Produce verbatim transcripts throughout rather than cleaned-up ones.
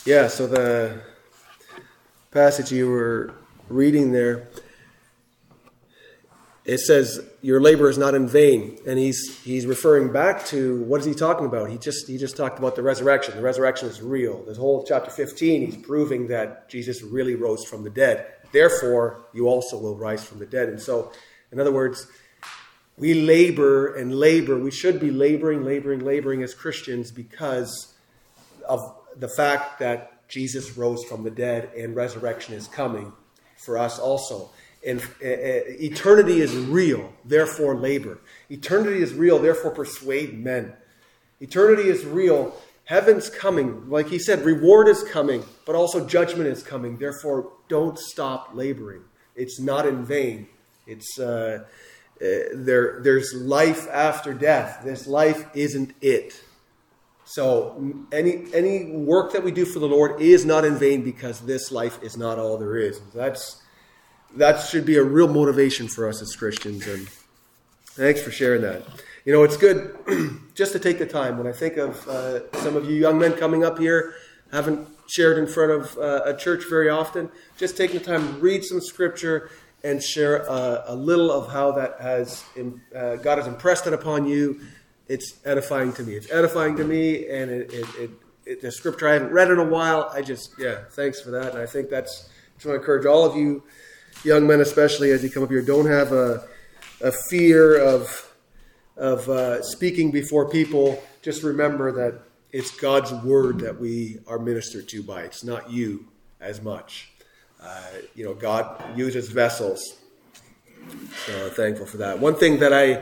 Yeah, so the passage you were reading there, it says your labor is not in vain, and he's he's referring back to, what is he talking about? He just he just talked about the resurrection. The resurrection is real. This whole chapter fifteen, he's proving that Jesus really rose from the dead. Therefore, you also will rise from the dead. And so, in other words, we labor and labor. We should be laboring, laboring, laboring as Christians because of the fact that Jesus rose from the dead and resurrection is coming for us also. And uh, eternity is real, therefore labor. Eternity is real, therefore persuade men. Eternity is real. Heaven's coming. Like he said, reward is coming, but also judgment is coming. Therefore, don't stop laboring. It's not in vain. It's uh, uh, there. There's life after death. This life isn't it. So any any work that we do for the Lord is not in vain because this life is not all there is. That's that should be a real motivation for us as Christians. And thanks for sharing that. You know, it's good just to take the time. When I think of uh, some of you young men coming up here, haven't shared in front of uh, a church very often, just taking the time to read some scripture and share uh, a little of how that has uh, God has impressed it upon you. It's edifying to me. It's edifying to me, and it, it, it, it, the scripture I haven't read in a while. I just, yeah, thanks for that. And I think that's, I just want to encourage all of you young men, especially as you come up here, don't have a, a fear of of uh, speaking before people. Just remember that it's God's word that we are ministered to by. It's not you as much. Uh, you know, God uses vessels. So thankful for that. One thing that I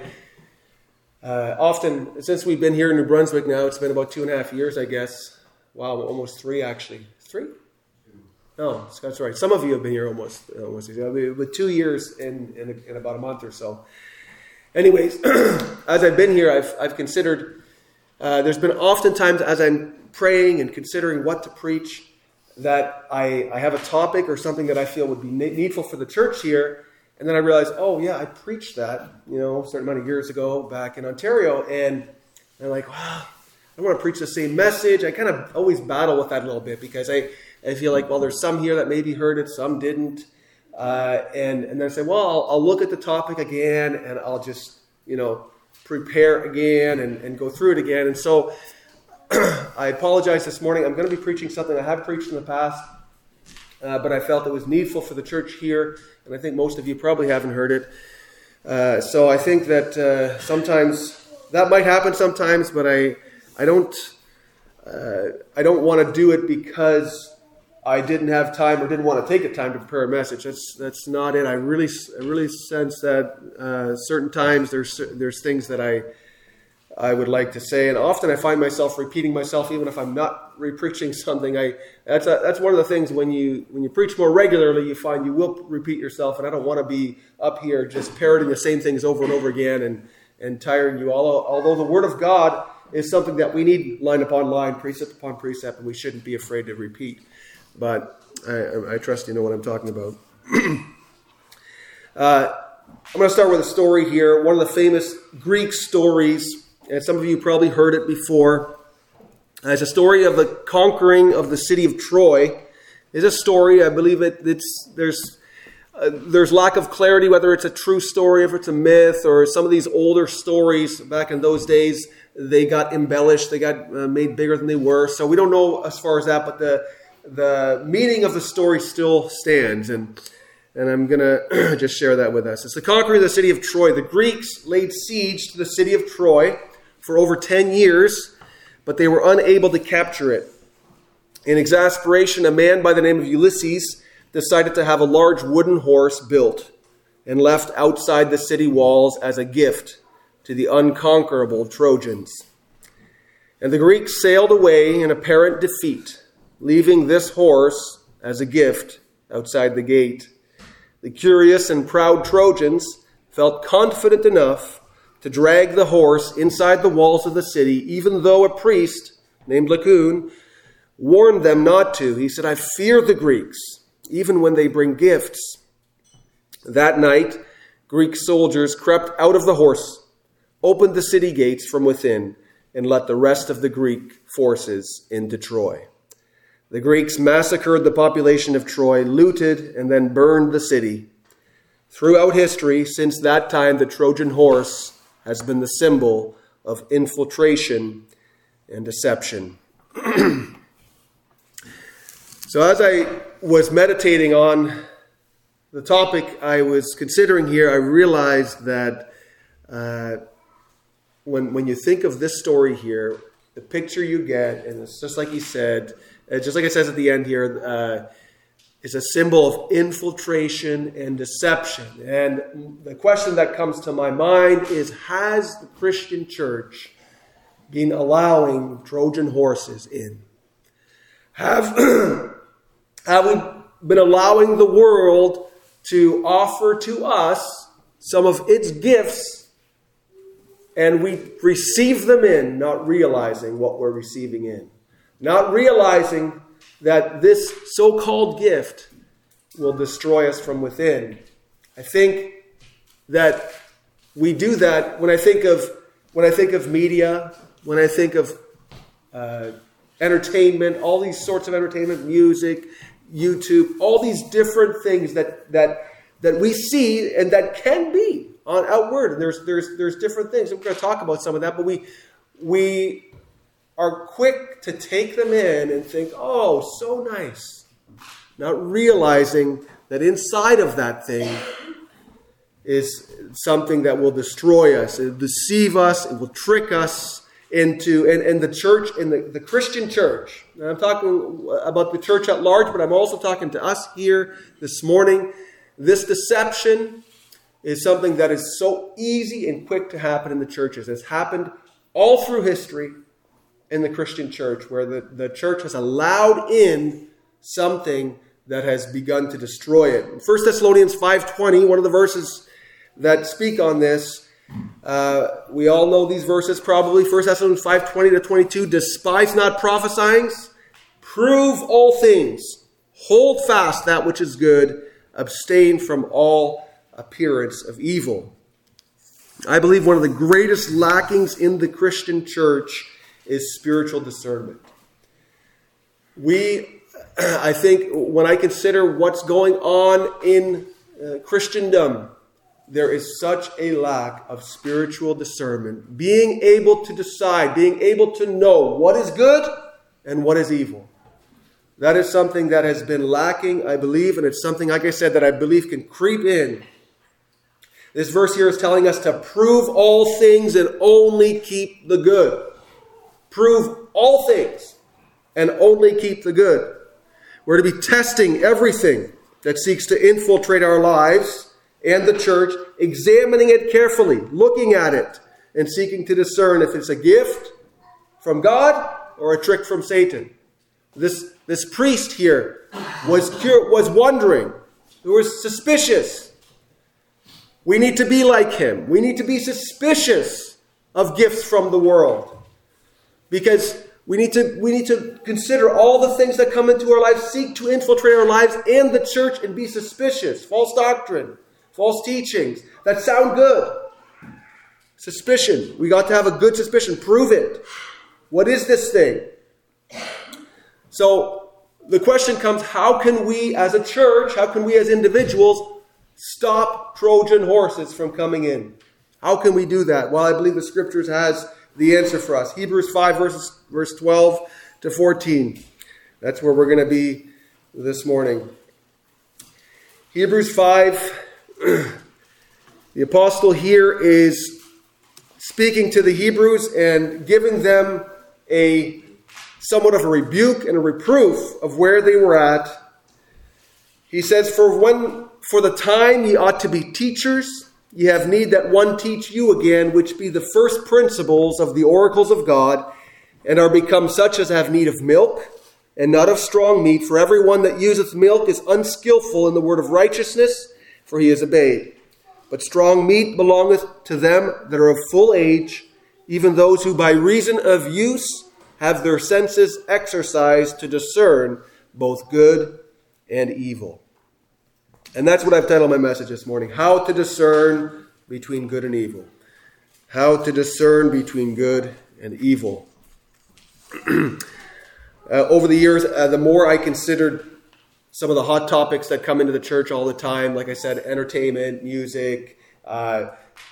uh, often, since we've been here in New Brunswick now, it's been about two and a half years, I guess. Wow, almost three actually. Three? No, that's right. Some of you have been here almost, almost with two years in, in, in about a month or so. Anyways, as I've been here, I've I've considered, uh, there's been oftentimes as I'm praying and considering what to preach, that I, I have a topic or something that I feel would be needful for the church here. And then I realize, oh yeah, I preached that, you know, a certain amount of years ago back in Ontario. And I'm like, wow, I want to preach the same message. I kind of always battle with that a little bit because I, I feel like, well, there's some here that maybe heard it, some didn't. Uh, and, and then I say, well, I'll, I'll look at the topic again and I'll just, you know, prepare again and, and go through it again. And so I apologize this morning. I'm going to be preaching something I have preached in the past, uh, but I felt it was needful for the church here. And I think most of you probably haven't heard it. Uh, so I think that uh, sometimes that might happen sometimes, but I, I don't, uh, I don't want to do it because I didn't have time or didn't want to take the time to prepare a message. That's that's not it. I really I really sense that uh, certain times there's there's things that I I would like to say, and often I find myself repeating myself even if I'm not re-preaching something. I that's a, that's one of the things when you when you preach more regularly, you find you will repeat yourself, and I don't want to be up here just parroting the same things over and over again and and tiring you. Although although the Word of God is something that we need line upon line, precept upon precept, and we shouldn't be afraid to repeat. But I, I trust you know what I'm talking about. uh, I'm going to start with a story here. One of the famous Greek stories, and some of you probably heard it before. Uh, it's a story of the conquering of the city of Troy. It's a story, I believe it. It's there's uh, there's lack of clarity whether it's a true story, if it's a myth, or some of these older stories back in those days, they got embellished, they got uh, made bigger than they were. So we don't know as far as that, but the The meaning of the story still stands, and and I'm going to just share that with us. It's the conquering of the city of Troy. The Greeks laid siege to the city of Troy for over ten years, but they were unable to capture it. In exasperation, a man by the name of Ulysses decided to have a large wooden horse built and left outside the city walls as a gift to the unconquerable Trojans. And the Greeks sailed away in apparent defeat, leaving this horse as a gift outside the gate. The curious and proud Trojans felt confident enough to drag the horse inside the walls of the city, even though a priest named Lacoon warned them not to. He said, I fear the Greeks, even when they bring gifts. That night, Greek soldiers crept out of the horse, opened the city gates from within, and let the rest of the Greek forces into Troy. The Greeks massacred the population of Troy, looted, and then burned the city. Throughout history, since that time, the Trojan horse has been the symbol of infiltration and deception. So as I was meditating on the topic I was considering here, I realized that uh, when, when you think of this story here, the picture you get, and it's just like he said, uh, just like it says at the end here, uh, is a symbol of infiltration and deception. And the question that comes to my mind is, has the Christian church been allowing Trojan horses in? Have, have we been allowing the world to offer to us some of its gifts, and we receive them in, not realizing what we're receiving in? Not realizing that this so-called gift will destroy us from within. I think that we do that when I think of when I think of media, when I think of uh, entertainment, all these sorts of entertainment, music, YouTube, all these different things that that that we see and that can be on outward. And there's there's there's different things. We're going to talk about some of that, but we we are quick to take them in and think, oh, so nice. Not realizing that inside of that thing is something that will destroy us. It will deceive us. It will trick us into, and, and the church, and the, the Christian church. And I'm talking about the church at large, but I'm also talking to us here this morning. This deception is something that is so easy and quick to happen in the churches. It's happened all through history in the Christian church, where the, the church has allowed in something that has begun to destroy it. In First Thessalonians five twenty, one of the verses that speak on this, uh, we all know these verses probably. First Thessalonians five twenty to twenty-two, despise not prophesying, prove all things, hold fast that which is good, abstain from all appearance of evil. I believe one of the greatest lackings in the Christian church is spiritual discernment. We, I think, when I consider what's going on in uh, Christendom, there is such a lack of spiritual discernment. Being able to decide, being able to know what is good and what is evil. That is something that has been lacking, I believe, and it's something, like I said, that I believe can creep in. This verse here is telling us to prove all things and only keep the good. Prove all things and only keep the good. We're to be testing everything that seeks to infiltrate our lives and the church, examining it carefully, looking at it, and seeking to discern if it's a gift from God or a trick from Satan. This, this priest here was, cur- was wondering. He was suspicious. We need to be like him. We need to be suspicious of gifts from the world. Because we need to we need to consider all the things that come into our lives, seek to infiltrate our lives and the church, and be suspicious. False doctrine, false teachings that sound good. Suspicion. We got to have a good suspicion. Prove it. What is this thing? So the question comes, how can we as a church, how can we as individuals stop Trojan horses from coming in? How can we do that? Well, I believe the Scriptures has the answer for us. Hebrews five, verses, verse twelve to fourteen. That's where we're going to be this morning. Hebrews five, the apostle here is speaking to the Hebrews and giving them a somewhat of a rebuke and a reproof of where they were at. He says, For when for the time ye ought to be teachers, ye have need that one teach you again, which be the first principles of the oracles of God, and are become such as have need of milk, and not of strong meat. For every one that useth milk is unskillful in the word of righteousness, for he is a babe. But strong meat belongeth to them that are of full age, even those who by reason of use have their senses exercised to discern both good and evil. And that's what I've titled my message this morning. How to discern between good and evil. How to discern between good and evil. Uh, over the years, uh, the more I considered some of the hot topics that come into the church all the time, like I said, entertainment, music, uh,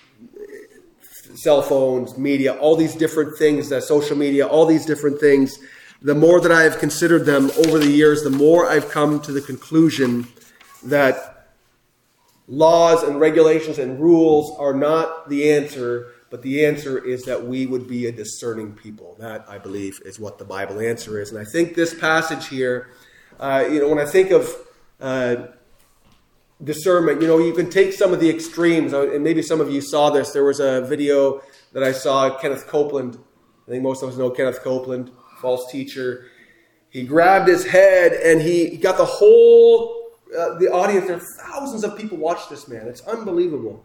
cell phones, media, all these different things, uh, social media, all these different things, the more that I have considered them over the years, the more I've come to the conclusion that laws and regulations and rules are not the answer, but the answer is that we would be a discerning people. That, I believe, is what the Bible answer is. And I think this passage here, uh, you know, when I think of uh, discernment, you know, you can take some of the extremes, and maybe some of you saw this. There was a video that I saw, Kenneth Copeland. I think most of us know Kenneth Copeland, false teacher. He grabbed his head and he got the whole, uh, the audience, there are thousands of people watch this man. It's unbelievable.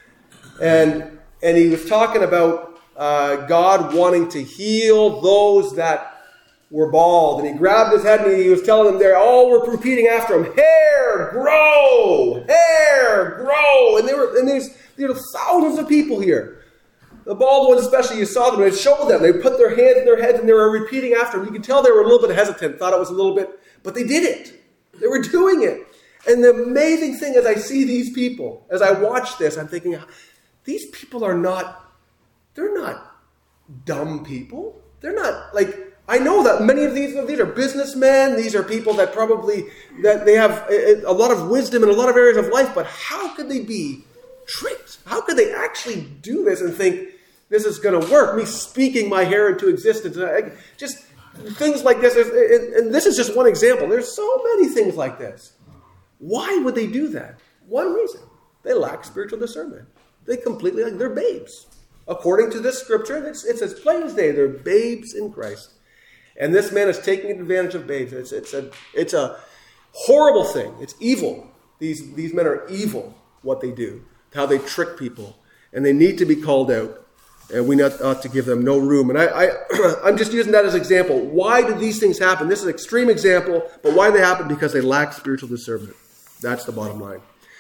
And and he was talking about uh, God wanting to heal those that were bald. And he grabbed his head and he was telling them, they all were repeating after him, hair, grow, hair, grow. And, they were, and there's, there were thousands of people here. The bald ones especially, you saw them, and it showed them. They put their hands in their heads and they were repeating after him. You could tell they were a little bit hesitant, thought it was a little bit, but they did it. They were doing it. And the amazing thing as I see these people, as I watch this, I'm thinking, these people are not, they're not dumb people. They're not, like, I know that many of these, these are businessmen. These are people that probably, that they have a, a lot of wisdom in a lot of areas of life, but how could they be tricked? How could they actually do this and think, this is going to work? Me speaking my hair into existence. Just things like this. And this is just one example. There's so many things like this. Why would they do that? One reason. They lack spiritual discernment. They completely, like, they're babes. According to this scripture, it's, it's as plain as day. They're babes in Christ. And this man is taking advantage of babes. It's, it's, a, it's a horrible thing. It's evil. These, these men are evil, what they do, how they trick people. And they need to be called out. And we not, ought to give them no room. And I, I, I'm just using that as an example. Why do these things happen? This is an extreme example, but why do they happen? Because they lack spiritual discernment. That's the bottom line.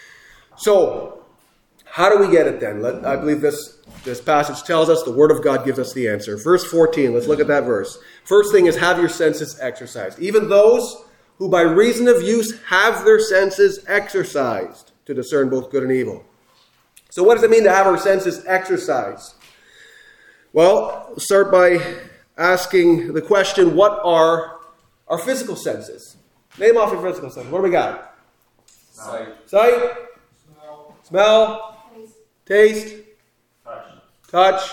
So, how do we get it then? Let, I believe this, this passage tells us, the Word of God gives us the answer. Verse fourteen, let's look at that verse. First thing is, have your senses exercised. Even those who by reason of use have their senses exercised to discern both good and evil. So what does it mean to have our senses exercised? Well, we'll start by asking the question, what are our physical senses? Name off your physical senses. What do we got? Sight. Sight. Smell. Smell. Taste. Taste. Touch. Touch.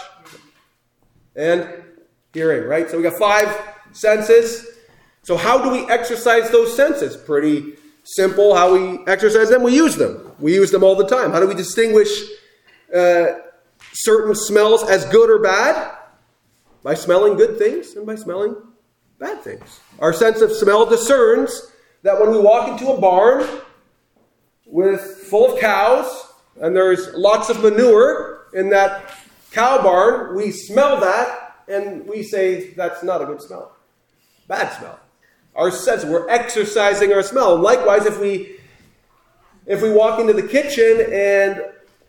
And hearing, right? So we got five senses. So how do we exercise those senses? Pretty simple how we exercise them. We use them. We use them all the time. How do we distinguish uh, certain smells as good or bad? By smelling good things and by smelling bad things. Our sense of smell discerns that when we walk into a barn with full of cows and there's lots of manure in that cow barn, we smell that and we say that's not a good smell. Bad smell. Our sense, we're exercising our smell. And likewise, if we if we walk into the kitchen and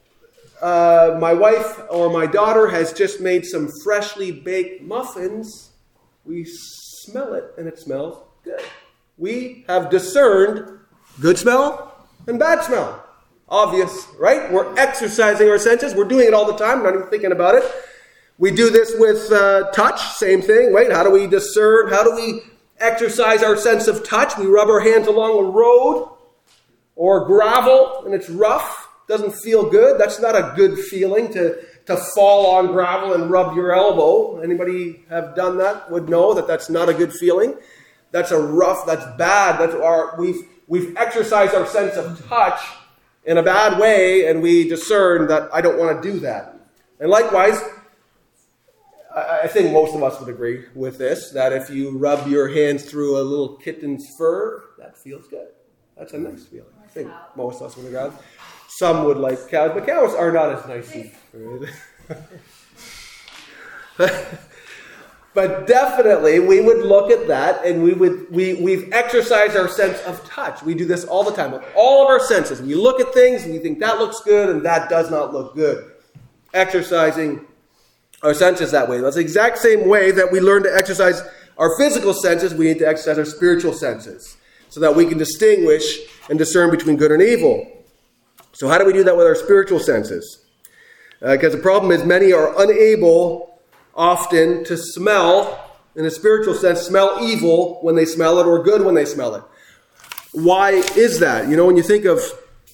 uh, my wife or my daughter has just made some freshly baked muffins, we smell it and it smells good. We have discerned good smell and bad smell. Obvious, right? We're exercising our senses. We're doing it all the time, not even thinking about it. We do this with uh, touch, same thing. Wait, how do we discern? How do we exercise our sense of touch? We rub our hands along a road or gravel and it's rough. Doesn't feel good. That's not a good feeling to, to fall on gravel and rub your elbow. Anybody have done that would know that that's not a good feeling. That's a rough, that's bad. That's our, we've, we've exercised our sense of touch in a bad way and we discern that I don't want to do that. And likewise, I think most of us would agree with this, that if you rub your hands through a little kitten's fur, that feels good. That's a nice feeling. I think most of us would agree. Some would like cows, but cows are not as nice. But definitely, we would look at that and we would, we, we've exercised our sense of touch. We do this all the time with all of our senses. We look at things and we think that looks good and that does not look good. Exercising our senses that way. That's the exact same way that we learn to exercise our physical senses, we need to exercise our spiritual senses so that we can distinguish and discern between good and evil. So how do we do that with our spiritual senses? Because uh, the problem is many are unable often to smell, in a spiritual sense, smell evil when they smell it or good when they smell it. Why is that? You know, when you think of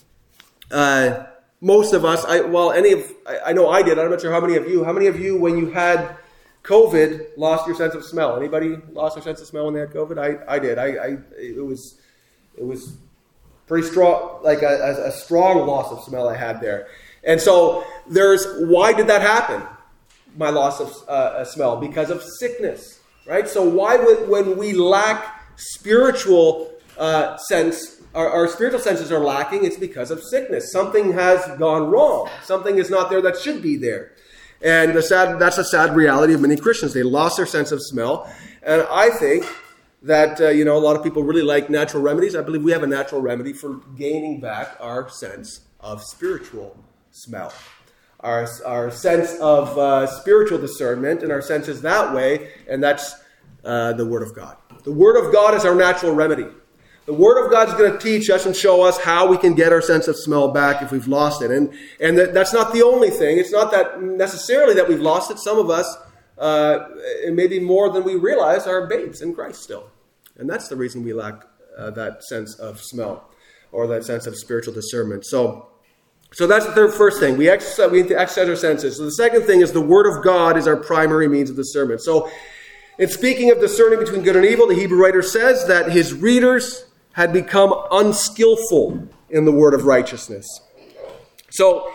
uh, most of us, I, well, any of, I, I know I did, I'm not sure how many of you, how many of you, when you had COVID, lost your sense of smell? Anybody lost their sense of smell when they had COVID? I, I did. I, I it was it was pretty strong, like a, a strong loss of smell I had there. And so there's, why did that happen? My loss of uh, smell, because of sickness, right? So why would, when we lack spiritual uh, sense, our, our spiritual senses are lacking, it's because of sickness. Something has gone wrong. Something is not there that should be there. And the sad, that's a sad reality of many Christians. They lost their sense of smell. And I think that, uh, you know, a lot of people really like natural remedies. I believe we have a natural remedy for gaining back our sense of spiritual smell. Our, our sense of uh, spiritual discernment and our senses that way, and that's uh, the Word of God. The Word of God is our natural remedy. The Word of God is going to teach us and show us how we can get our sense of smell back if we've lost it. And and that, that's not the only thing. It's not that necessarily that we've lost it. Some of us, uh, and maybe more than we realize, are babes in Christ still. And that's the reason we lack uh, that sense of smell or that sense of spiritual discernment. So, so that's the third, first thing. We, exercise, we need to exercise our senses. So the second thing is the Word of God is our primary means of discernment. So in speaking of discerning between good and evil, the Hebrew writer says that his readers had become unskillful in the word of righteousness. So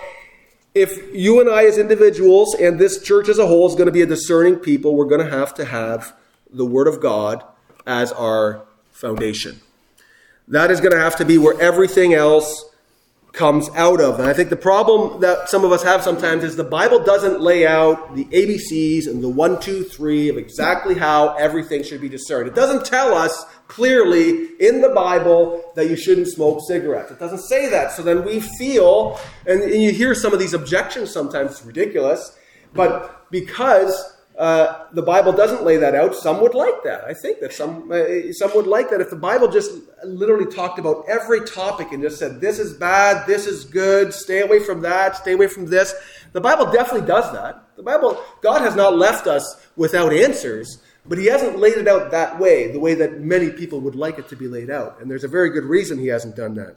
if you and I as individuals and this church as a whole is going to be a discerning people, we're going to have to have the Word of God as our foundation. That is going to have to be where everything else comes out of. And I think the problem that some of us have sometimes is the Bible doesn't lay out the A B Cs and the one, two, three of exactly how everything should be discerned. It doesn't tell us clearly in the Bible that you shouldn't smoke cigarettes. It doesn't say that. So then we feel, and, and you hear some of these objections sometimes, it's ridiculous, but because uh, the Bible doesn't lay that out, some would like that. I think that some uh, some would like that if the Bible just literally talked about every topic and just said, this is bad, this is good, stay away from that, stay away from this. The Bible definitely does that. The Bible, God has not left us without answers, but he hasn't laid it out that way, the way that many people would like it to be laid out. And there's a very good reason he hasn't done that.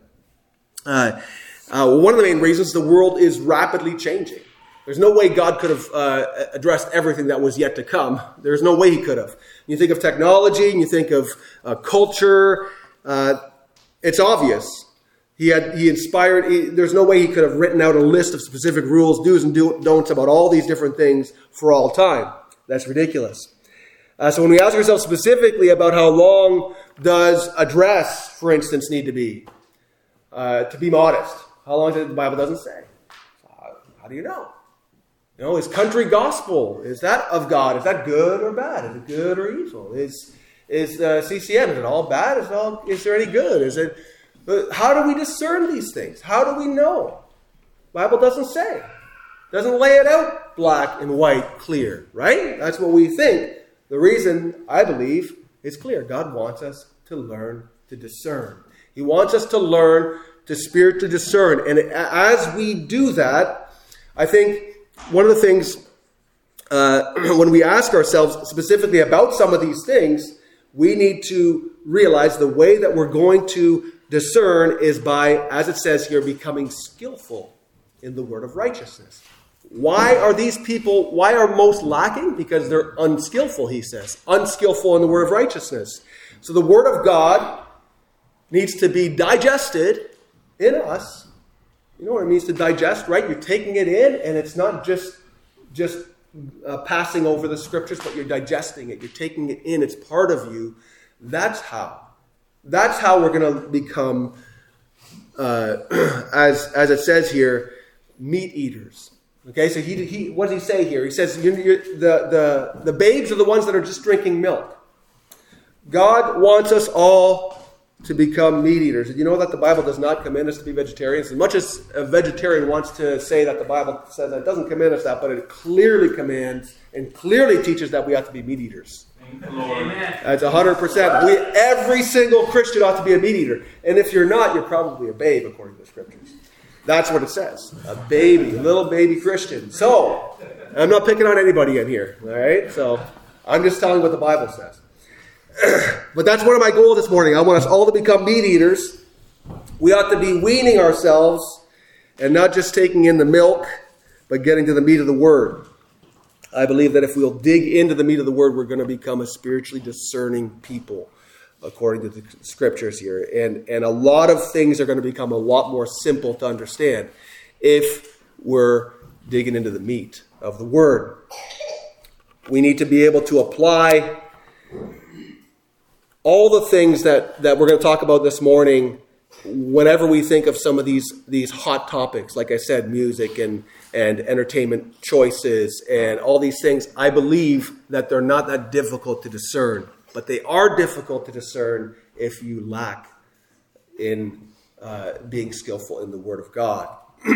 Uh, uh, one of the main reasons, the world is rapidly changing. There's no way God could have uh, addressed everything that was yet to come. There's no way he could have. You think of technology, and you think of uh, culture, uh, it's obvious. He had he inspired, he, there's no way he could have written out a list of specific rules, do's and do, don'ts about all these different things for all time. That's ridiculous. Uh, so when we ask ourselves specifically about how long does a dress, for instance, need to be, uh, to be modest, how long does the Bible doesn't say? Uh, how do you know? You know, is country gospel, is that of God? Is that good or bad? Is it good or evil? Is is uh, C C M, is it all bad? Is, it all, is there any good? Is it? Uh, how do we discern these things? How do we know? The Bible doesn't say. Doesn't lay it out black and white, clear, right? That's what we think. The reason, I believe, is clear. God wants us to learn to discern. He wants us to learn to spiritually discern. And as we do that, I think one of the things, uh, when we ask ourselves specifically about some of these things, we need to realize the way that we're going to discern is by, as it says here, becoming skillful in the word of righteousness. Why are these people, why are most lacking? Because they're unskillful, he says. Unskillful in the word of righteousness. So the word of God needs to be digested in us. You know what it means to digest, right? You're taking it in, and it's not just, just uh, passing over the scriptures, but you're digesting it. You're taking it in. It's part of you. That's how. That's how we're going to become, uh, as, as it says here, meat eaters. Okay, so he, he what does he say here? He says you're, you're, the, the, the babes are the ones that are just drinking milk. God wants us all to become meat eaters. You know that the Bible does not command us to be vegetarians. As much as a vegetarian wants to say that the Bible says that, it doesn't command us that, but it clearly commands and clearly teaches that we have to be meat eaters. Amen. That's one hundred percent. We, every single Christian ought to be a meat eater. And if you're not, you're probably a babe, according to the scriptures. That's what it says. A baby, a little baby Christian. So, I'm not picking on anybody in here. All right? So, I'm just telling what the Bible says. But that's one of my goals this morning. I want us all to become meat eaters. We ought to be weaning ourselves and not just taking in the milk, but getting to the meat of the Word. I believe that if we'll dig into the meat of the Word, we're going to become a spiritually discerning people, according to the scriptures here. And, and a lot of things are going to become a lot more simple to understand if we're digging into the meat of the Word. We need to be able to apply all the things that, that we're going to talk about this morning whenever we think of some of these, these hot topics, like I said, music and, and entertainment choices and all these things. I believe that they're not that difficult to discern, but they are difficult to discern if you lack in uh, being skillful in the Word of God.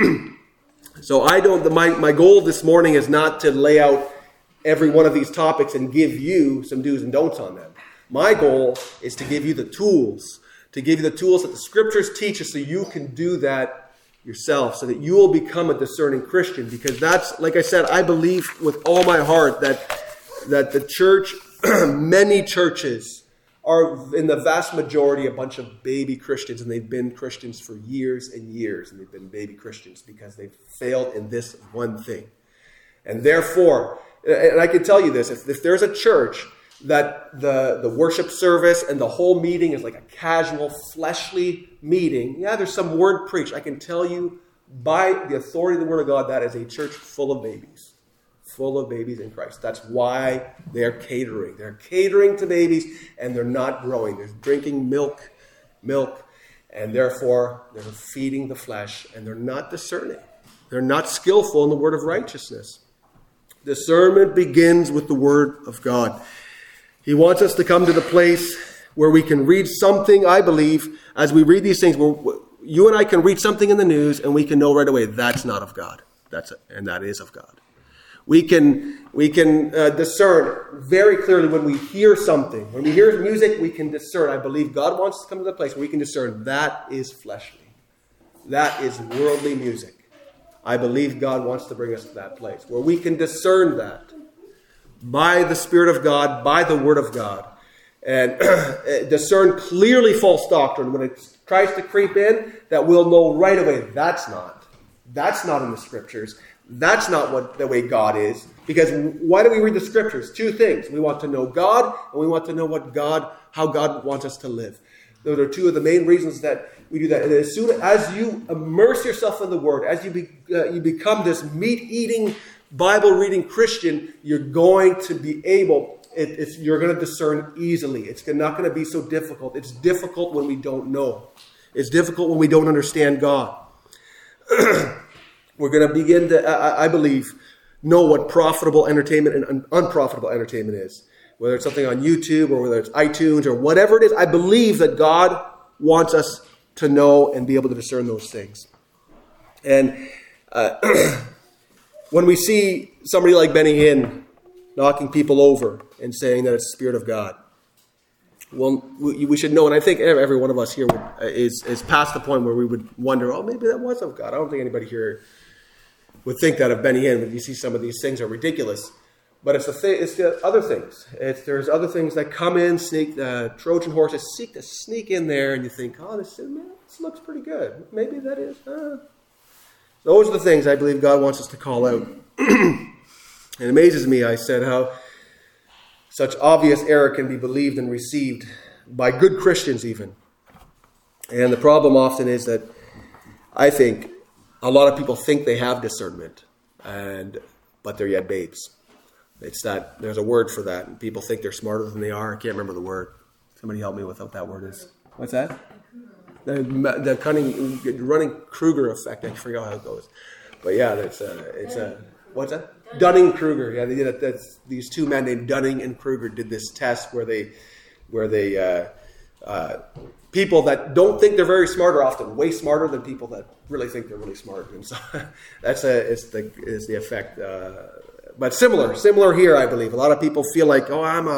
So I don't. The, my my goal this morning is not to lay out every one of these topics and give you some do's and don'ts on them. My goal is to give you the tools, to give you the tools that the Scriptures teach us, so you can do that yourself, so that you will become a discerning Christian. Because that's, like I said, I believe with all my heart that that the church, many churches, are in the vast majority a bunch of baby Christians, and they've been Christians for years and years, and they've been baby Christians because they've failed in this one thing. And therefore, and I can tell you this, if, if there's a church that the, the worship service and the whole meeting is like a casual, fleshly meeting, yeah, there's some word preached. I can tell you by the authority of the Word of God, that is a church full of babies. Full of babies in Christ. That's why they're catering. They're catering to babies, and they're not growing. They're drinking milk, milk, and therefore they're feeding the flesh, and they're not discerning. They're not skillful in the word of righteousness. Discernment begins with the Word of God. He wants us to come to the place where we can read something, I believe, as we read these things, where you and I can read something in the news, and we can know right away that's not of God. That's it, and that is of God. We can we can uh, discern very clearly when we hear something. When we hear music, we can discern. I believe God wants us to come to the place where we can discern that is fleshly. That is worldly music. I believe God wants to bring us to that place where we can discern that by the Spirit of God, by the Word of God, and discern clearly false doctrine when it tries to creep in, that we'll know right away that's not. That's not in the Scriptures. That's not what the way God is. Because why do we read the Scriptures? Two things. We want to know God, and we want to know what God, how God wants us to live. Those are two of the main reasons that we do that. And as soon as you immerse yourself in the Word, as you be, uh, you become this meat-eating, Bible-reading Christian, you're going to be able, it, it's, you're going to discern easily. It's not going to be so difficult. It's difficult when we don't know. It's difficult when we don't understand God. We're going to begin to, I, I believe, know what profitable entertainment and unprofitable entertainment is. Whether it's something on YouTube or whether it's iTunes or whatever it is, I believe that God wants us to know and be able to discern those things. And uh, when we see somebody like Benny Hinn knocking people over and saying that it's the Spirit of God, well, we, we should know, and I think every one of us here would, is, is past the point where we would wonder, oh, maybe that was of God. I don't think anybody here would think that of Benny Hinn, but you see some of these things are ridiculous. But it's the th- it's the other things. It's, there's other things that come in, sneak, uh, Trojan horses seek to sneak in there, and you think, oh, this, man, this looks pretty good. Maybe that is. Uh. Those are the things I believe God wants us to call out. It amazes me, I said, how such obvious error can be believed and received by good Christians even. And the problem often is that I think a lot of people think they have discernment, and but they're yet babes. It's that there's a word for that, and people think they're smarter than they are. I can't remember the word. Somebody help me with what that word is. What's that? The, the cunning, running Kruger effect. I forget how it goes, but yeah, it's a, it's a what's that? Dunning-Kruger. Yeah, they did it. That's, these two men named Dunning and Kruger did this test where they, where they, uh, uh, people that don't think they're very smart are often way smarter than people that really think they're really smart. And so that's a, it's the, is the effect. Uh, but similar, similar here, I believe. A lot of people feel like, oh, I'm a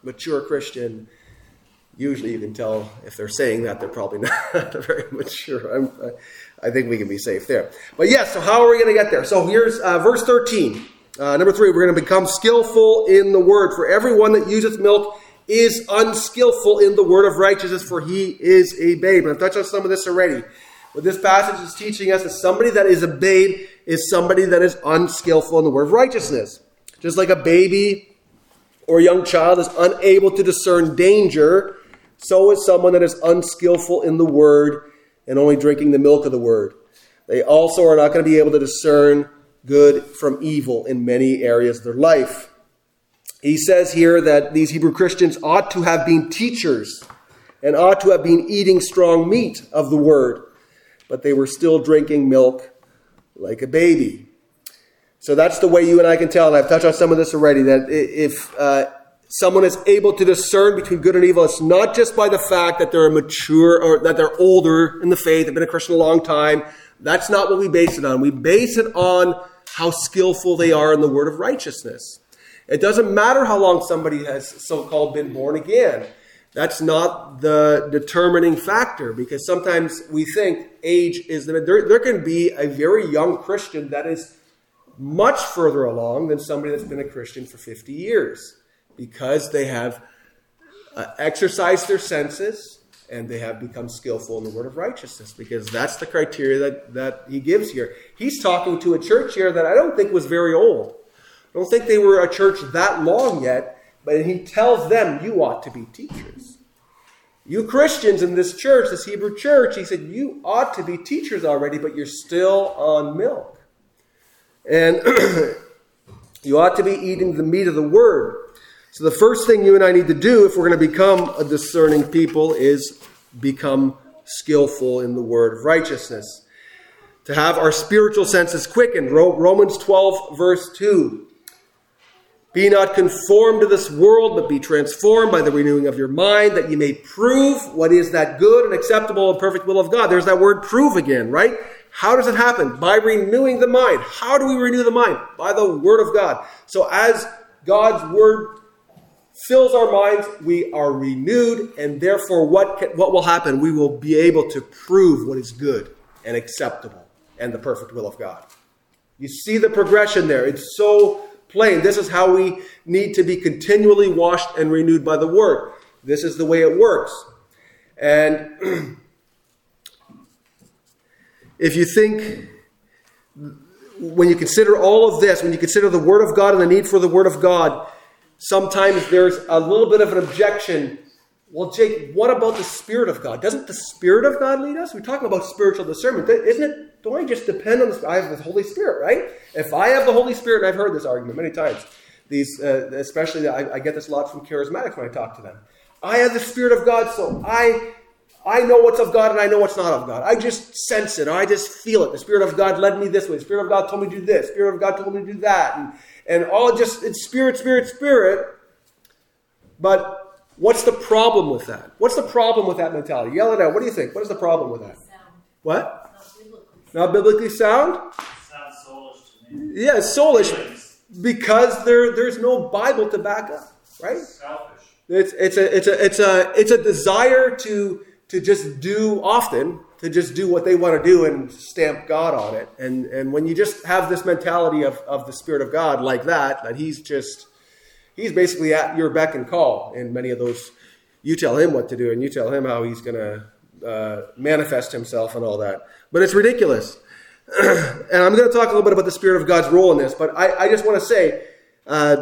mature Christian, usually you can tell if they're saying that they're probably not very mature. I'm, I think we can be safe there. But yes, so how are we going to get there? So here's uh, verse thirteen. Uh, number three, we're going to become skillful in the word. For everyone that useth milk is unskillful in the word of righteousness, for he is a babe. And I've touched on some of this already. What this passage is teaching us is somebody that is a babe is somebody that is unskillful in the word of righteousness. Just like a baby or a young child is unable to discern danger, so is someone that is unskillful in the word and only drinking the milk of the word. They also are not going to be able to discern good from evil in many areas of their life. He says here that these Hebrew Christians ought to have been teachers and ought to have been eating strong meat of the word, but they were still drinking milk like a baby. So that's the way you and I can tell, and I've touched on some of this already, that if uh, someone is able to discern between good and evil, it's not just by the fact that they're mature or that they're older in the faith, they've been a Christian a long time. That's not what we base it on. We base it on how skillful they are in the word of righteousness. It doesn't matter how long somebody has so-called been born again. That's not the determining factor, because sometimes we think age is the... There, there can be a very young Christian that is much further along than somebody that's been a Christian for fifty years, because they have uh, exercised their senses and they have become skillful in the word of righteousness, because that's the criteria that, that he gives here. He's talking to a church here that I don't think was very old. I don't think they were a church that long yet, but he tells them, you ought to be teachers. You Christians in this church, this Hebrew church, he said, you ought to be teachers already, but you're still on milk. And you ought to be eating the meat of the word. So the first thing you and I need to do if we're going to become a discerning people is become skillful in the word of righteousness. To have our spiritual senses quickened. Romans twelve, verse two. Be not conformed to this world, but be transformed by the renewing of your mind, that you may prove what is that good and acceptable and perfect will of God. There's that word prove again, right? How does it happen? By renewing the mind. How do we renew the mind? By the word of God. So as God's word fills our minds, we are renewed, and therefore what can, what will happen? We will be able to prove what is good and acceptable and the perfect will of God. You see the progression there. It's so plain. This is how we need to be continually washed and renewed by the word. This is the way it works. And if you think, when you consider all of this, when you consider the word of God and the need for the word of God, sometimes there's a little bit of an objection. Well, Jake, what about the Spirit of God? Doesn't the Spirit of God lead us? We're talking about spiritual discernment. Isn't it? Don't I just depend on the I have the Holy Spirit, right? If I have the Holy Spirit, and I've heard this argument many times, these, uh, especially I, I get this a lot from charismatics when I talk to them. I have the Spirit of God, so I I know what's of God and I know what's not of God. I just sense it. Or I just feel it. The Spirit of God led me this way. The Spirit of God told me to do this. The Spirit of God told me to do that. And, and all just, it's Spirit, Spirit, Spirit. But what's the problem with that? What's the problem with that mentality? Yell it out. What do you think? What is the problem with that? Sound. What? Not biblically. Not biblically sound? Sounds soulish to me. Yeah, it's soulish. Because there, there's no Bible to back up, right? Selfish. It's it's a it's a it's a it's a desire to to just do often, to just do what they want to do and stamp God on it. And and when you just have this mentality of, of the Spirit of God like that, that he's just he's basically at your beck and call in many of those. You tell him what to do and you tell him how he's going to uh, manifest himself and all that. But it's ridiculous. And I'm going to talk a little bit about the Spirit of God's role in this, but I, I just want to say, uh,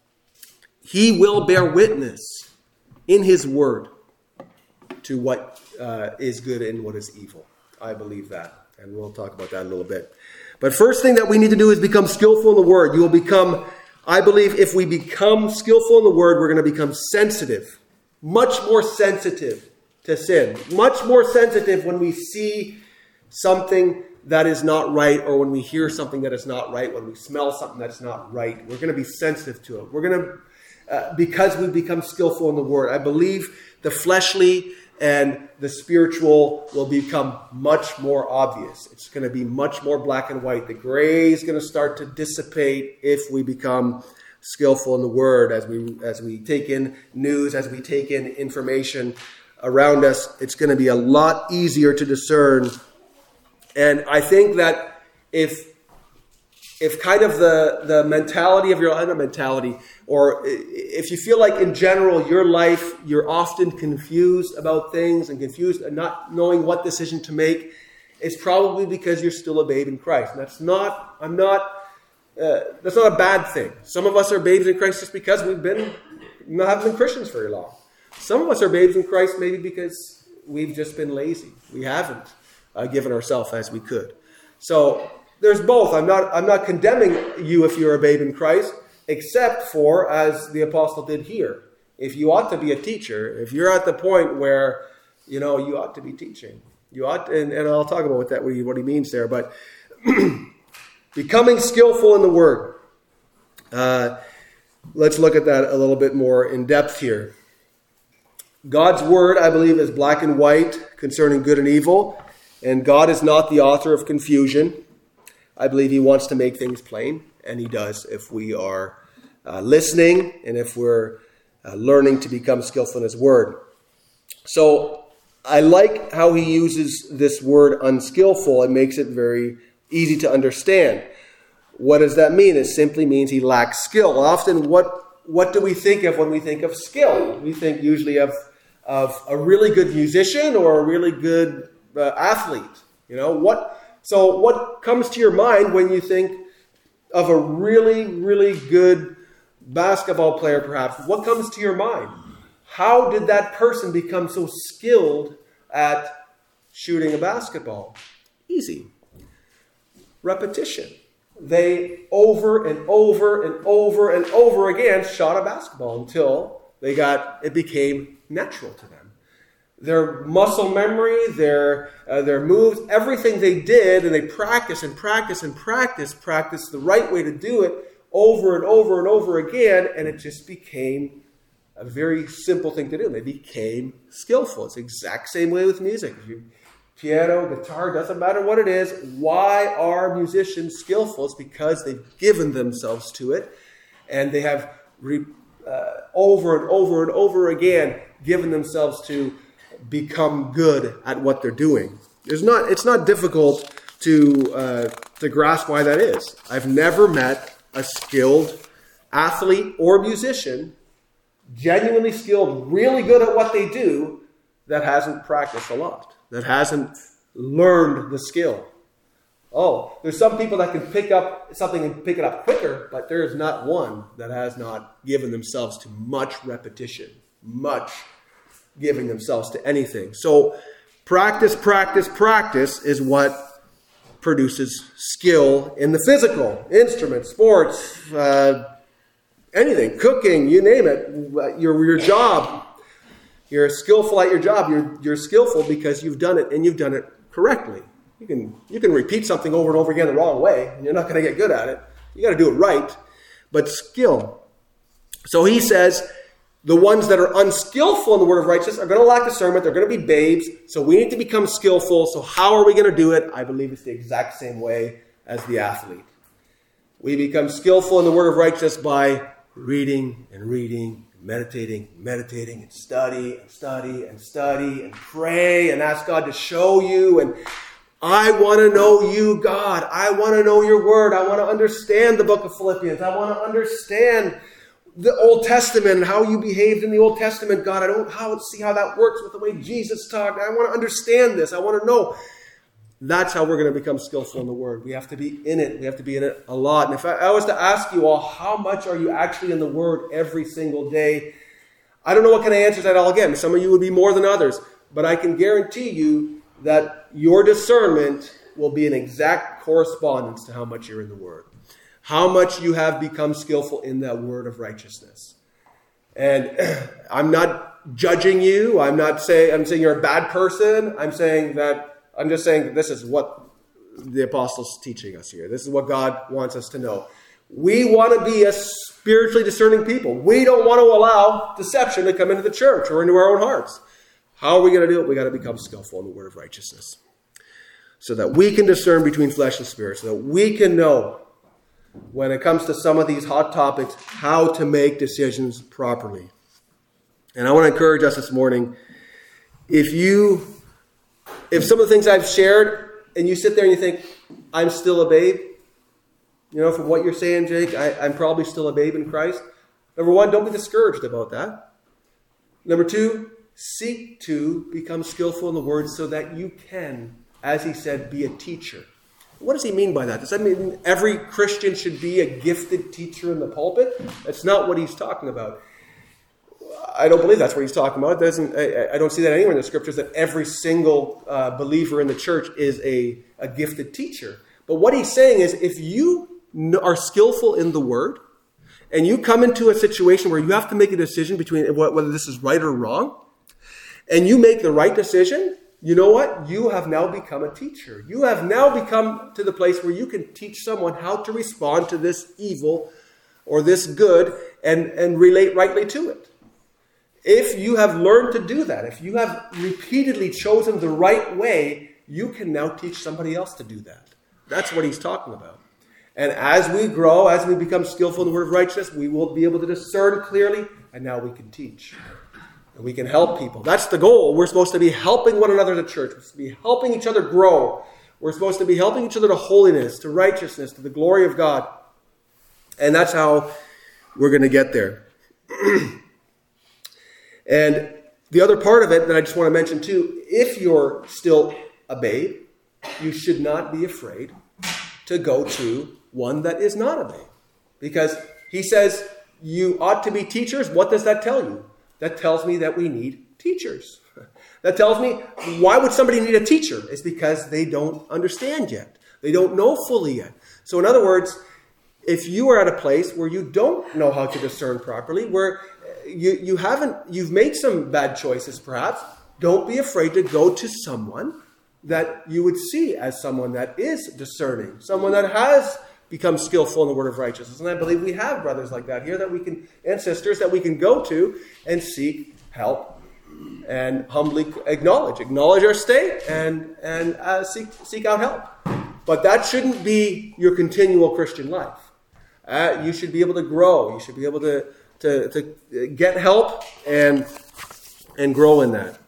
he will bear witness in his word to what uh, is good and what is evil. I believe that, and we'll talk about that in a little bit. But first thing that we need to do is become skillful in the word. You will become, I believe, if we become skillful in the word, we're going to become sensitive, much more sensitive to sin, much more sensitive when we see something that is not right, or when we hear something that is not right, when we smell something that's not right. We're going to be sensitive to it. We're going to, uh, because we become skillful in the word. I believe the fleshly and the spiritual will become much more obvious. It's going to be much more black and white. The gray is going to start to dissipate if we become skillful in the word, as we as we take in news, as we take in information around us, it's going to be a lot easier to discern. And I think that if if kind of the, the mentality of your not mentality, or if you feel like in general your life, you're often confused about things and confused and not knowing what decision to make, it's probably because you're still a babe in Christ. And that's not, I'm not, uh, that's not a bad thing. Some of us are babes in Christ just because we've been, not haven't been Christians very long. Some of us are babes in Christ maybe because we've just been lazy. We haven't uh, given ourselves as we could. So there's both. I'm not I'm not condemning you if you're a babe in Christ, except for, as the apostle did here, if you ought to be a teacher, if you're at the point where, you know, you ought to be teaching. You ought to, and, and I'll talk about what that what he means there, but becoming skillful in the word. Uh, let's look at that a little bit more in depth here. God's word, I believe, is black and white concerning good and evil, and God is not the author of confusion. I believe he wants to make things plain, and he does if we are uh, listening and if we're uh, learning to become skillful in his word. So I like how he uses this word unskillful. It makes it very easy to understand. What does that mean? It simply means he lacks skill. Often, what what do we think of when we think of skill? We think usually of, of a really good musician or a really good uh, athlete. You know, what... So what comes to your mind when you think of a really, really good basketball player, perhaps? What comes to your mind? How did that person become so skilled at shooting a basketball? Easy. Repetition. They over and over and over and over again shot a basketball until they got it became natural to them. Their muscle memory, their uh, their moves, everything they did, and they practice and practice and practice, practice the right way to do it over and over and over again, and it just became a very simple thing to do. They became skillful. It's the exact same way with music. If you, piano, guitar, doesn't matter what it is. Why are musicians skillful? It's because they've given themselves to it, and they have re, uh, over and over and over again given themselves to become good at what they're doing. It's not, it's not difficult to uh, to grasp why that is. I've never met a skilled athlete or musician, genuinely skilled, really good at what they do, that hasn't practiced a lot, that hasn't learned the skill. Oh, there's some people that can pick up something and pick it up quicker, but there's not one that has not given themselves to much repetition, much giving themselves to anything. So practice, practice, practice is what produces skill in the physical. Instruments, sports, uh, anything, cooking, you name it. Your, your job. You're skillful at your job. You're, you're skillful because you've done it and you've done it correctly. You can, you can repeat something over and over again the wrong way and you're not going to get good at it. You got to do it right. But skill. So he says, the ones that are unskillful in the word of righteousness are going to lack discernment. They're going to be babes. So we need to become skillful. So how are we going to do it? I believe it's the exact same way as the athlete. We become skillful in the word of righteousness by reading and reading, and meditating, and meditating, and study and study and study and pray and ask God to show you. And I want to know you, God. I want to know your word. I want to understand the book of Philippians. I want to understand the Old Testament and how you behaved in the Old Testament, God. I don't how, see how that works with the way Jesus talked. I want to understand this. I want to know. That's how we're going to become skillful in the Word. We have to be in it. We have to be in it a lot. And if I, I was to ask you all, how much are you actually in the Word every single day? I don't know what kind of answers that I'll get. Some of you would be more than others. But I can guarantee you that your discernment will be an exact correspondence to how much you're in the Word. How much you have become skillful in that word of righteousness. And I'm not judging you. I'm not saying I'm saying you're a bad person. I'm saying that I'm just saying that this is what the apostle's teaching us here. This is what God wants us to know. We want to be a spiritually discerning people. We don't want to allow deception to come into the church or into our own hearts. How are we going to do it? We got to become skillful in the word of righteousness, so that we can discern between flesh and spirit, so that we can know when it comes to some of these hot topics, how to make decisions properly. And I want to encourage us this morning, if you, if some of the things I've shared, and you sit there and you think, I'm still a babe, you know, from what you're saying, Jake, I, I'm probably still a babe in Christ. Number one, don't be discouraged about that. Number two, seek to become skillful in the word so that you can, as he said, be a teacher. What does he mean by that? Does that mean every Christian should be a gifted teacher in the pulpit? That's not what he's talking about. I don't believe that's what he's talking about. It doesn't, I, I don't see that anywhere in the scriptures that every single uh, believer in the church is a, a gifted teacher. But what he's saying is if you are skillful in the word and you come into a situation where you have to make a decision between whether this is right or wrong, and you make the right decision, you know what? You have now become a teacher. You have now become to the place where you can teach someone how to respond to this evil or this good and, and relate rightly to it. If you have learned to do that, if you have repeatedly chosen the right way, you can now teach somebody else to do that. That's what he's talking about. And as we grow, as we become skillful in the word of righteousness, we will be able to discern clearly, and now we can teach. And we can help people. That's the goal. We're supposed to be helping one another as a church. We're supposed to be helping each other grow. We're supposed to be helping each other to holiness, to righteousness, to the glory of God. And that's how we're going to get there. And the other part of it that I just want to mention too, if you're still a babe, you should not be afraid to go to one that is not a babe. Because he says you ought to be teachers. What does that tell you? That tells me that we need teachers. That tells me, why would somebody need a teacher? It's because they don't understand yet. They don't know fully yet. So in other words, if you are at a place where you don't know how to discern properly, where you, you haven't, you've made some bad choices perhaps, don't be afraid to go to someone that you would see as someone that is discerning, someone that has become skillful in the word of righteousness. And I believe we have brothers like that here that we can, and sisters that we can go to and seek help and humbly acknowledge, acknowledge our state and, and uh, seek, seek out help. But that shouldn't be your continual Christian life. Uh, you should be able to grow. You should be able to, to, to get help and, and grow in that.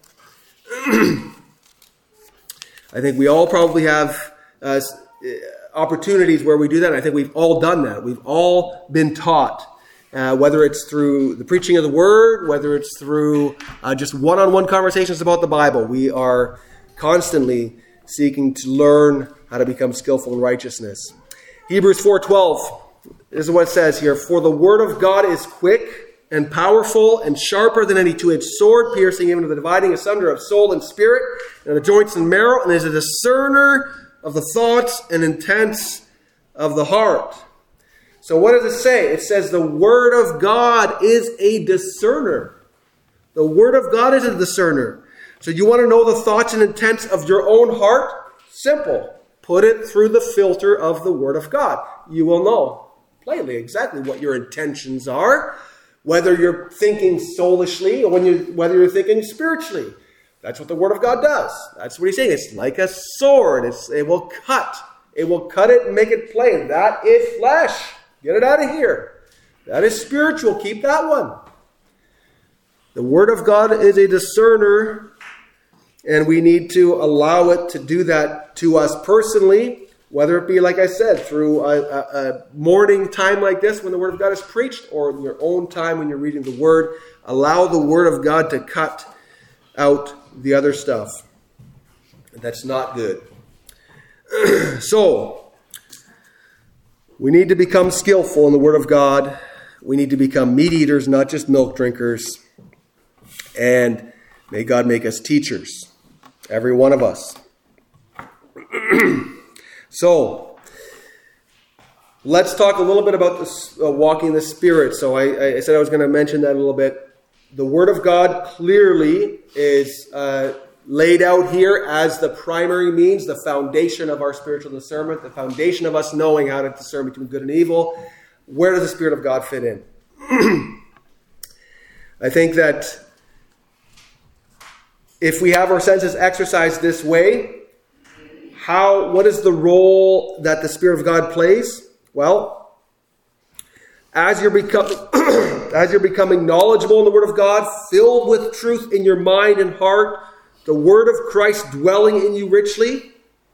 I think we all probably have uh, opportunities where we do that. And I think we've all done that. We've all been taught, uh, whether it's through the preaching of the word, whether it's through uh, just one-on-one conversations about the Bible. We are constantly seeking to learn how to become skillful in righteousness. Hebrews four twelve, this is what it says here. For the word of God is quick and powerful and sharper than any two-edged sword, piercing even to the dividing asunder of soul and spirit, and the joints and marrow, and is a discerner of the thoughts and intents of the heart. So what does it say? It says the word of God is a discerner. The word of God is a discerner. So you want to know the thoughts and intents of your own heart? Simple. Put it through the filter of the word of God. You will know plainly exactly what your intentions are, whether you're thinking soulishly or when you, whether you're thinking spiritually. That's what the word of God does. That's what he's saying. It's like a sword. It's, it will cut. It will cut it and make it plain. That is flesh. Get it out of here. That is spiritual. Keep that one. The word of God is a discerner, and we need to allow it to do that to us personally, whether it be, like I said, through a, a, a morning time like this when the word of God is preached, or in your own time when you're reading the word. Allow the word of God to cut out the other stuff that's not good. So, we need to become skillful in the word of God. We need to become meat eaters, not just milk drinkers. And may God make us teachers, every one of us. So, let's talk a little bit about this uh, walking in the Spirit. So I, I said I was going to mention that a little bit. The Word of God clearly is uh, laid out here as the primary means, the foundation of our spiritual discernment, the foundation of us knowing how to discern between good and evil. Where does the Spirit of God fit in? I think that if we have our senses exercised this way, how? What is the role that the Spirit of God plays? Well, as you're becoming, as you're becoming knowledgeable in the Word of God, filled with truth in your mind and heart, the Word of Christ dwelling in you richly,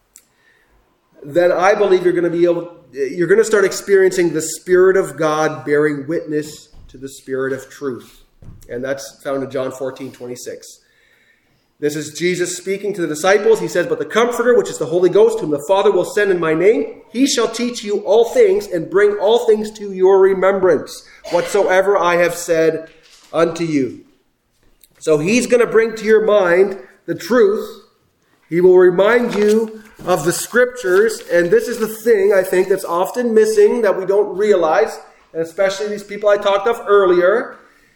then I believe you're going to be able, you're going to start experiencing the Spirit of God bearing witness to the Spirit of truth. And that's found in John fourteen twenty-six. This is Jesus speaking to the disciples. He says, "But the Comforter, which is the Holy Ghost, whom the Father will send in my name, he shall teach you all things and bring all things to your remembrance, whatsoever I have said unto you." So he's going to bring to your mind the truth. He will remind you of the Scriptures. And this is the thing, I think, that's often missing that we don't realize, and especially these people I talked of earlier.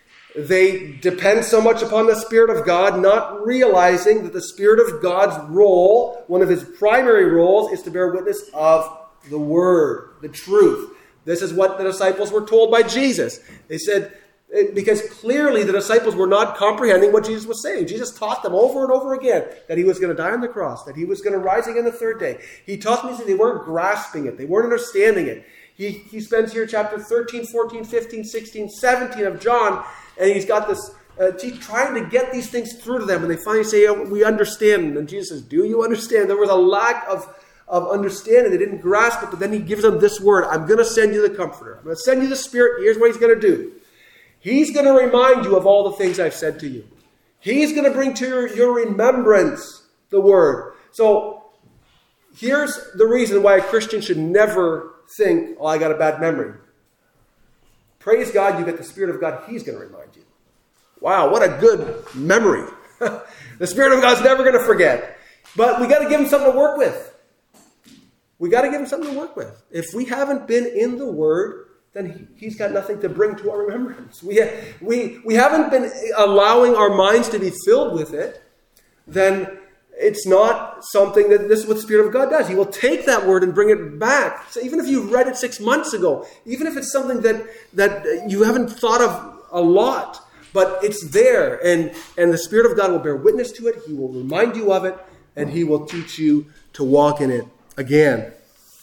They depend so much upon the Spirit of God, not realizing that the Spirit of God's role, one of his primary roles, is to bear witness of the Word, the truth. This is what the disciples were told by Jesus. They said, because clearly the disciples were not comprehending what Jesus was saying. Jesus taught them over and over again that he was going to die on the cross, that he was going to rise again the third day. He taught them, they weren't grasping it. They weren't understanding it. He, he spends here chapter thirteen, fourteen, fifteen, sixteen, seventeen of John, and he's got this, uh, trying to get these things through to them. And they finally say, oh, we understand. And Jesus says, do you understand? There was a lack of, of understanding. They didn't grasp it. But then he gives them this word. I'm going to send you the Comforter. I'm going to send you the Spirit. Here's what he's going to do. He's going to remind you of all the things I've said to you. He's going to bring to your, your remembrance the Word. So here's the reason why a Christian should never think, oh, I got a bad memory. Praise God, you get the Spirit of God. He's going to remind you. Wow, what a good memory. The Spirit of God's never going to forget. But we got to give him something to work with. We got to give him something to work with. If we haven't been in the Word, then he's got nothing to bring to our remembrance. We, we, we haven't been allowing our minds to be filled with it, then it's not something that this is what the Spirit of God does. He will take that word and bring it back. So even if you read it six months ago, even if it's something that, that you haven't thought of a lot, but it's there, and, and the Spirit of God will bear witness to it. He will remind you of it, and he will teach you to walk in it again.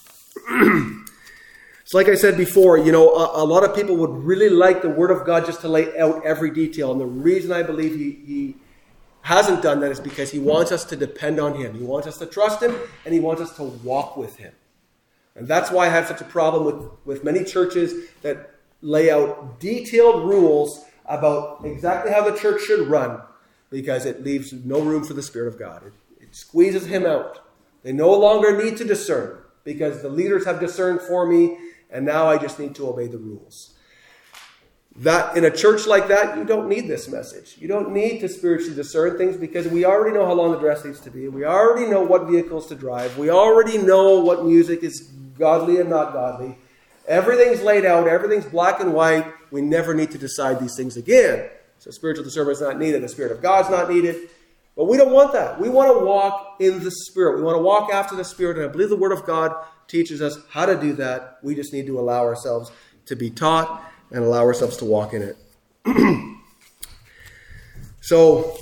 So like I said before, you know, a, a lot of people would really like the Word of God just to lay out every detail. And the reason I believe he, he hasn't done that is because he wants us to depend on him. He wants us to trust him, and he wants us to walk with him. And that's why I have such a problem with, with many churches that lay out detailed rules about exactly how the church should run, because it leaves no room for the Spirit of God. It, it squeezes him out. They no longer need to discern, because the leaders have discerned for me, and now I just need to obey the rules. That in a church like that, you don't need this message. You don't need to spiritually discern things, because we already know how long the dress needs to be. We already know what vehicles to drive. We already know what music is godly and not godly. Everything's laid out. Everything's black and white. We never need to decide these things again. So spiritual discernment is not needed. The Spirit of God's not needed. But we don't want that. We want to walk in the Spirit. We want to walk after the Spirit. And I believe the Word of God teaches us how to do that. We just need to allow ourselves to be taught and allow ourselves to walk in it. So,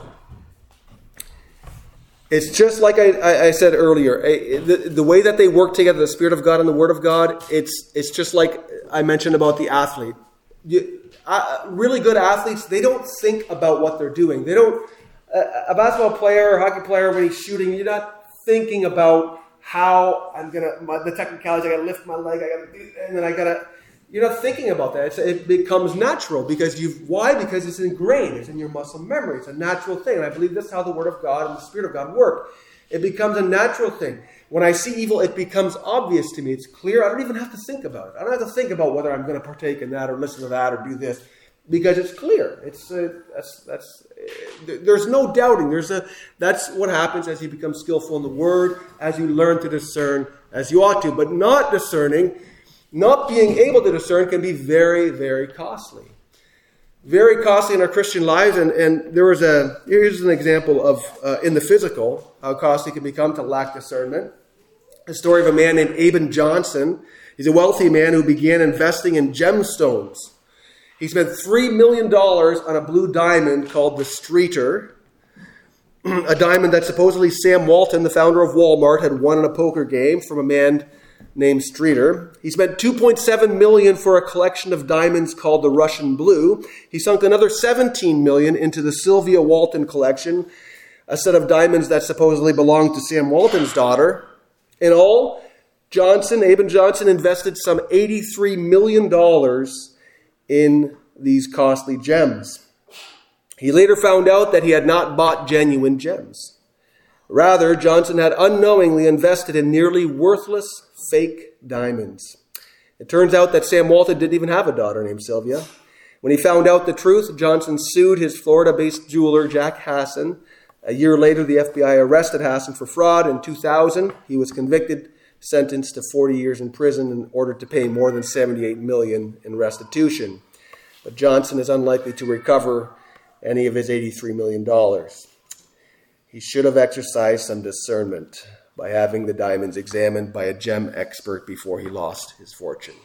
it's just like I, I said earlier, the, the way that they work together, the Spirit of God and the Word of God, it's it's just like I mentioned about the athlete. You, uh, really good athletes, they don't think about what they're doing. They don't. Uh, a basketball player or hockey player, when he's shooting, you're not thinking about how I'm gonna my, the technicalities. I gotta lift my leg. I gotta do, and then I gotta. You're not thinking about that. It's, it becomes natural because you've. Why? Because it's ingrained. It's in your muscle memory. It's a natural thing. And I believe that's how the Word of God and the Spirit of God work. It becomes a natural thing. When I see evil, it becomes obvious to me. It's clear. I don't even have to think about it. I don't have to think about whether I'm going to partake in that or listen to that or do this, because it's clear. It's uh, that's that's. Uh, there's no doubting. There's a. That's what happens as you become skillful in the Word, as you learn to discern as you ought to. But not discerning, not being able to discern, can be very, very costly. Very costly in our Christian lives. And, and there was a, here's an example of, uh, in the physical, how costly it can become to lack discernment. A story of a man named Abin Johnson. He's a wealthy man who began investing in gemstones. He spent three million dollars on a blue diamond called the Streeter. A diamond that supposedly Sam Walton, the founder of Walmart, had won in a poker game from a man named Streeter. He spent two point seven million dollars for a collection of diamonds called the Russian Blue. He sunk another seventeen million dollars into the Sylvia Walton collection, a set of diamonds that supposedly belonged to Sam Walton's daughter. In all, Johnson, Abin Johnson, invested some eighty-three million dollars in these costly gems. He later found out that he had not bought genuine gems. Rather, Johnson had unknowingly invested in nearly worthless fake diamonds. It turns out that Sam Walton didn't even have a daughter named Sylvia. When he found out the truth, Johnson sued his Florida-based jeweler, Jack Hassan. A year later, the F B I arrested Hassan for fraud. In two thousand, he was convicted, sentenced to forty years in prison, and ordered to pay more than seventy-eight million dollars in restitution. But Johnson is unlikely to recover any of his eighty-three million dollars. He should have exercised some discernment by having the diamonds examined by a gem expert before he lost his fortune.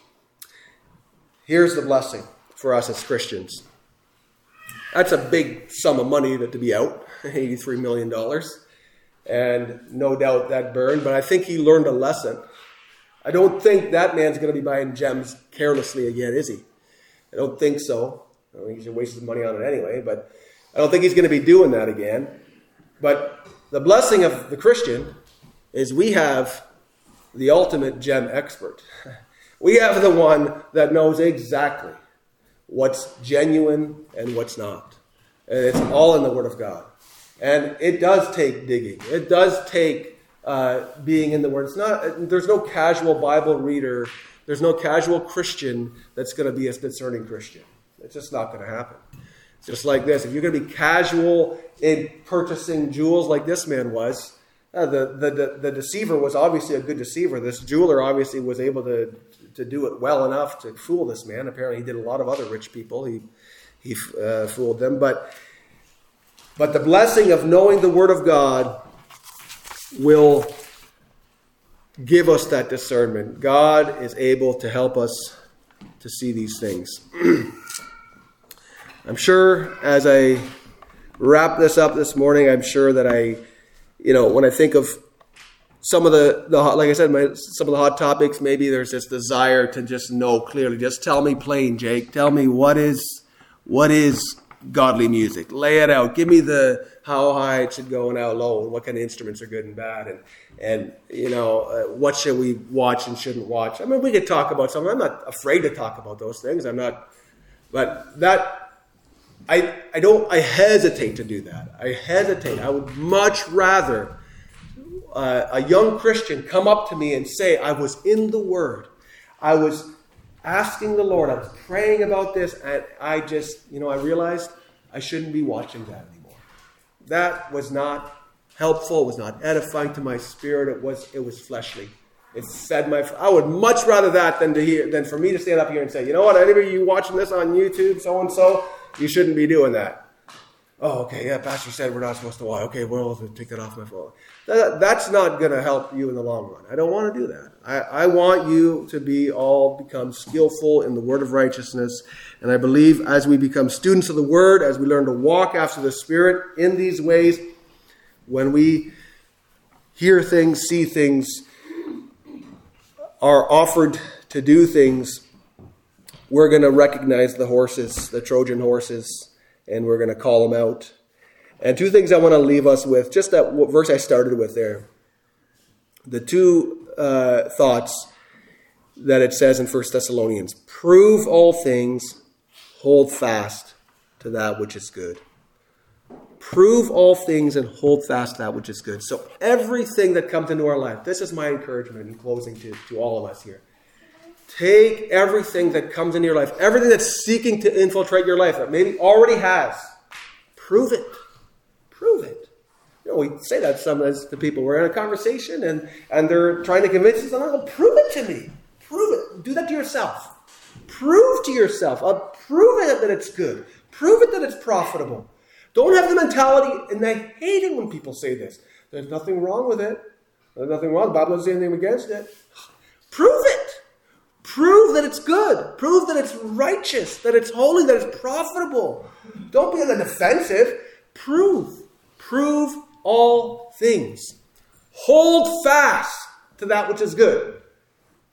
Here's the blessing for us as Christians. That's a big sum of money to, to be out, eighty-three million dollars. And no doubt that burned, but I think he learned a lesson. I don't think that man's going to be buying gems carelessly again, is he? I don't think so. I don't think he should waste his money on it anyway, but I don't think he's going to be doing that again. But the blessing of the Christian is we have the ultimate gem expert. We have the one that knows exactly what's genuine and what's not. And it's all in the Word of God. And it does take digging. It does take uh, being in the Word. It's not. There's no casual Bible reader. There's no casual Christian that's going to be a discerning Christian. It's just not going to happen. It's just like this. If you're going to be casual in purchasing jewels like this man was, uh, the, the, the, the deceiver was obviously a good deceiver. This jeweler obviously was able to, to do it well enough to fool this man. Apparently he did a lot of other rich people. He, he uh, fooled them. But, but the blessing of knowing the Word of God will give us that discernment. God is able to help us to see these things. I'm sure as I wrap this up this morning, I'm sure that I, you know, when I think of some of the, the hot, like I said, my, some of the hot topics, maybe there's this desire to just know clearly. Just tell me plain, Jake. Tell me what is what is godly music. Lay it out. Give me the how high it should go and how low, and what kind of instruments are good and bad, and and you know uh, what should we watch and shouldn't watch. I mean, we could talk about something. I'm not afraid to talk about those things. I'm not, but that. I, I don't, I hesitate to do that. I hesitate. I would much rather uh, a young Christian come up to me and say, I was in the Word. I was asking the Lord. I was praying about this. And I just, you know, I realized I shouldn't be watching that anymore. That was not helpful. It was not edifying to my spirit. It was, it was fleshly. It fed my, I would much rather that than to hear, than for me to stand up here and say, you know what, anybody of you watching this on YouTube, so-and-so, you shouldn't be doing that. Oh, okay, yeah, Pastor said we're not supposed to watch. Okay, well, I'll take that off my phone. That, that's not going to help you in the long run. I don't want to do that. I, I want you to be all become skillful in the word of righteousness. And I believe as we become students of the word, as we learn to walk after the Spirit in these ways, when we hear things, see things, are offered to do things, we're going to recognize the horses, the Trojan horses, and we're going to call them out. And two things I want to leave us with, just that verse I started with there. The two uh, thoughts that it says in First Thessalonians. Prove all things, hold fast to that which is good. Prove all things and hold fast that which is good. So everything that comes into our life, this is my encouragement in closing to, to all of us here. Take everything that comes into your life, everything that's seeking to infiltrate your life, that maybe already has. Prove it. Prove it. You know, we say that sometimes to people. We're in a conversation and, and they're trying to convince us, oh, prove it to me. Prove it. Do that to yourself. Prove to yourself. Uh, prove it that it's good. Prove it that it's profitable. Don't have the mentality, and I hate it when people say this. There's nothing wrong with it. There's nothing wrong. The Bible doesn't say anything against it. Prove it. Prove that it's good. Prove that it's righteous, that it's holy, that it's profitable. Don't be on the defensive. Prove. Prove all things. Hold fast to that which is good.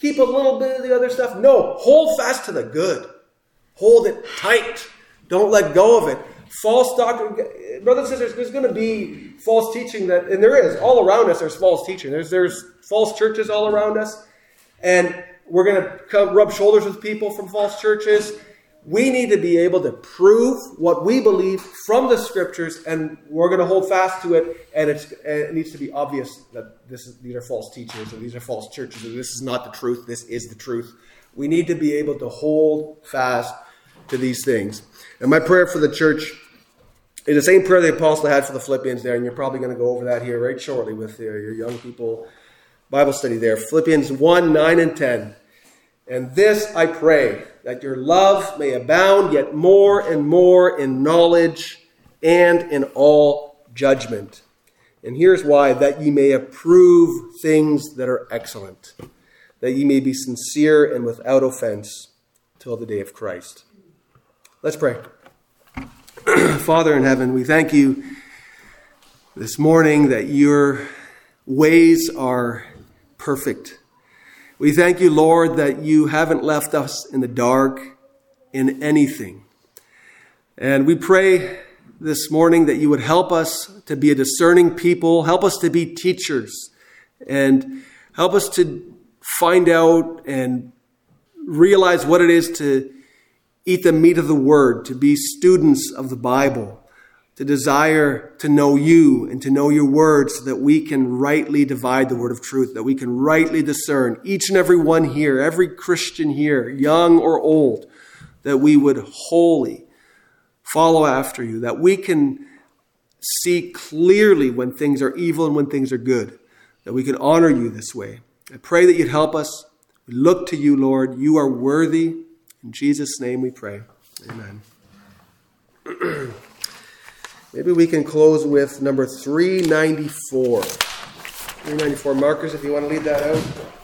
keep a little bit of the other stuff. No, hold fast to the good. Hold it tight. Don't let go of it. False doctrine, brothers and sisters, there's going to be false teaching that, and there is, all around us there's false teaching. There's, there's false churches all around us, and we're going to come rub shoulders with people from false churches. We need to be able to prove what we believe from the scriptures, and we're going to hold fast to it, and, it's, and it needs to be obvious that this is, these are false teachers, or these are false churches, or this is not the truth, this is the truth. We need to be able to hold fast to these things. And my prayer for the church is the same prayer the apostle had for the Philippians there, and you're probably going to go over that here right shortly with uh, your young people Bible study there. Philippians one, nine and ten. And this I pray, that your love may abound yet more and more in knowledge and in all judgment. And here's why, that ye may approve things that are excellent, that ye may be sincere and without offense till the day of Christ. Let's pray. Father in heaven, we thank you this morning that your ways are perfect. We thank you, Lord, that you haven't left us in the dark in anything. And we pray this morning that you would help us to be a discerning people, help us to be teachers, and help us to find out and realize what it is to eat the meat of the word, to be students of the Bible, to desire to know you and to know your word so that we can rightly divide the word of truth, that we can rightly discern each and every one here, every Christian here, young or old, that we would wholly follow after you, that we can see clearly when things are evil and when things are good, that we can honor you this way. I pray that you'd help us. We look to you, Lord. You are worthy. In Jesus' name we pray. Amen. Maybe we can close with number three ninety-four. three ninety-four, markers, if you want to lead that out.